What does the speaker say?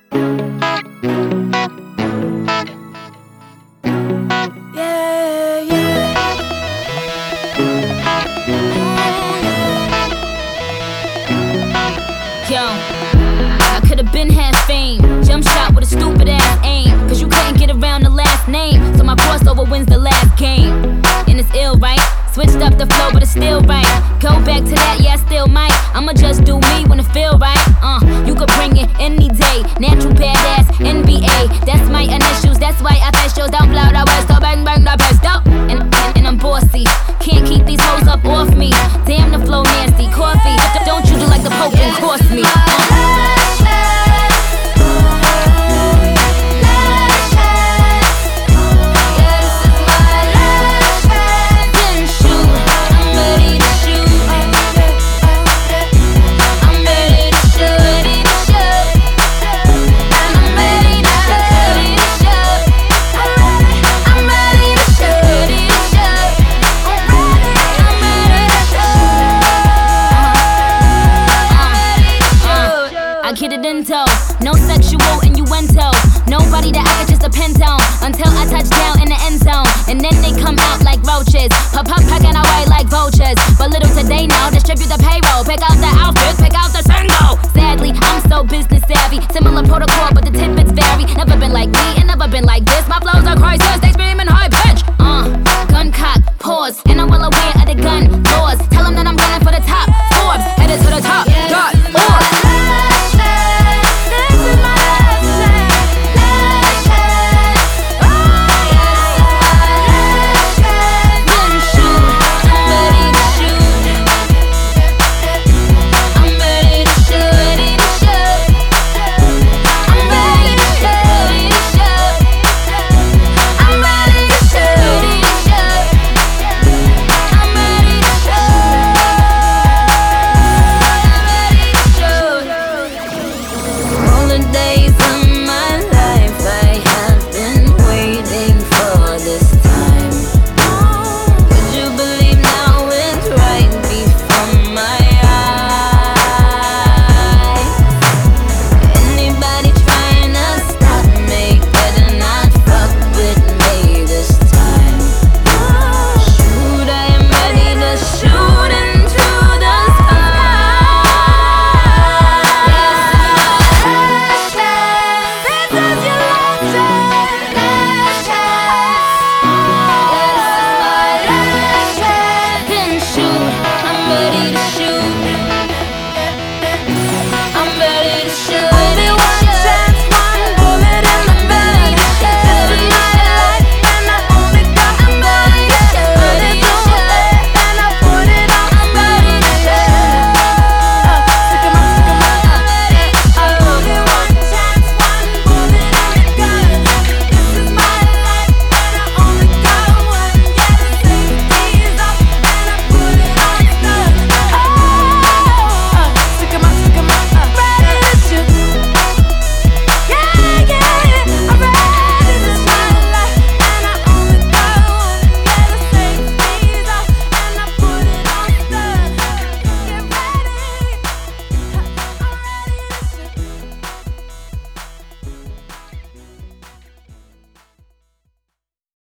Yo, I could've been half fame. Jump shot with a stupid ass aim. Cause you couldn't get around the last name. So my crossover wins the last game. And it's ill, right? Switched up the flow, but it's still right. Go back to that, yeah, I still might. I'ma just do me when it feel right. You could bring it any day. Natural badass, NBA. That's my initials, that's why I face shows. Don't blow the west, so bang bang the best up. And I'm bossy. Can't keep these hoes up off me. Damn, the flow nasty. Coffee, don't you do like the Pope and cross me. I get it in tow, no sexual innuendo. Nobody that I could just depend on until I touch down in the end zone. And then they come out like roaches, pop packing away like vultures. But little did they know, distribute the payroll, pick out the outfits, pick out the single. Sadly, I'm so business savvy, similar protocol, but the tidbits vary. Never been like me and never been like this.